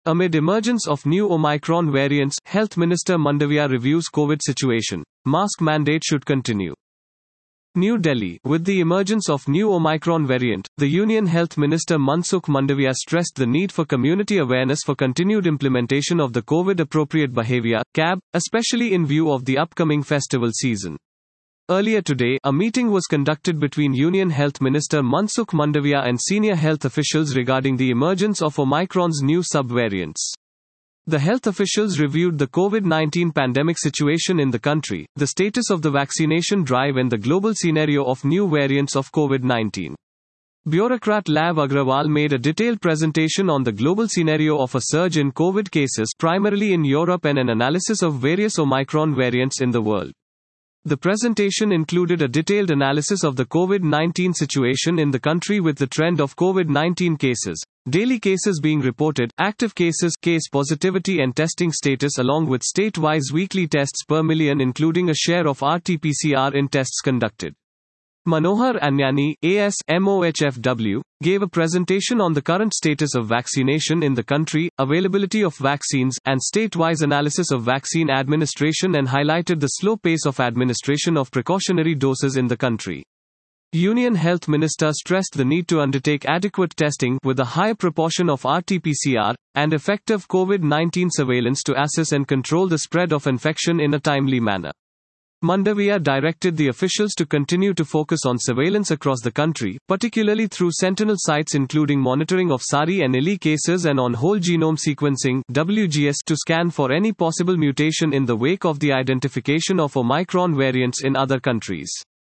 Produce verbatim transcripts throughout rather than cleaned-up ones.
Amid emergence of new Omicron variants, Health Minister Mandavia reviews COVID situation. Mask mandate should continue. New Delhi. With the emergence of new Omicron variant, the Union Health Minister Mansukh Mandavia stressed the need for community awareness for continued implementation of the COVID-appropriate behavior, C A B, especially in view of the upcoming festival season. Earlier today, a meeting was conducted between Union Health Minister Mansukh Mandavia and senior health officials regarding the emergence of Omicron's new sub-variants. The health officials reviewed the COVID nineteen pandemic situation in the country, the status of the vaccination drive and the global scenario of new variants of COVID nineteen. Bureaucrat Lav Agrawal made a detailed presentation on the global scenario of a surge in COVID cases primarily in Europe and an analysis of various Omicron variants in the world. The presentation included a detailed analysis of the COVID nineteen situation in the country with the trend of COVID nineteen cases, daily cases being reported, active cases, case positivity and testing status along with state-wise weekly tests per million including a share of R T P C R in tests conducted. Manohar Anyani, A S M O H F W, gave a presentation on the current status of vaccination in the country, availability of vaccines, and state-wise analysis of vaccine administration and highlighted the slow pace of administration of precautionary doses in the country. Union Health Minister stressed the need to undertake adequate testing with a high proportion of R T P C R and effective COVID nineteen surveillance to assess and control the spread of infection in a timely manner. Mandavia directed the officials to continue to focus on surveillance across the country, particularly through sentinel sites including monitoring of SARI and I L I cases and on whole genome sequencing (W G S) to scan for any possible mutation in the wake of the identification of Omicron variants in other countries.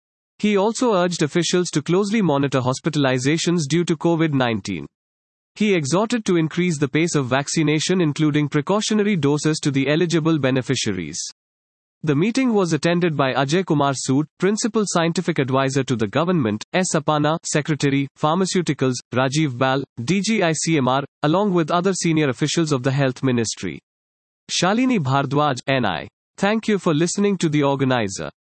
He also urged officials to closely monitor hospitalizations due to COVID nineteen. He exhorted to increase the pace of vaccination including precautionary doses to the eligible beneficiaries. The meeting was attended by Ajay Kumar Sood, Principal Scientific Advisor to the Government, S. Apana, Secretary, Pharmaceuticals, Rajiv Bal, D G I C M R, along with other senior officials of the Health Ministry. Shalini Bhardwaj, N I. Thank you for listening to the organizer.